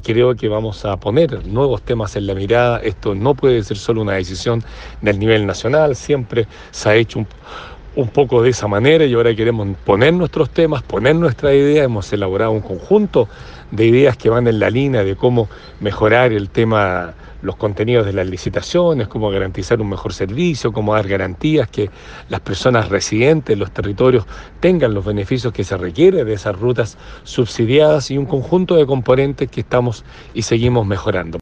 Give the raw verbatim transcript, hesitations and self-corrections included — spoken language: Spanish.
creo que vamos a poner nuevos temas en la mirada. Esto no puede ser solo una decisión del nivel nacional, siempre se ha hecho un, un poco de esa manera y ahora queremos poner nuestros temas, poner nuestra idea. Hemos elaborado un conjunto de ideas que van en la línea de cómo mejorar el tema, los contenidos de las licitaciones, cómo garantizar un mejor servicio, cómo dar garantías que las personas residentes en los territorios tengan los beneficios que se requieren de esas rutas subsidiadas y un conjunto de componentes que estamos y seguimos mejorando.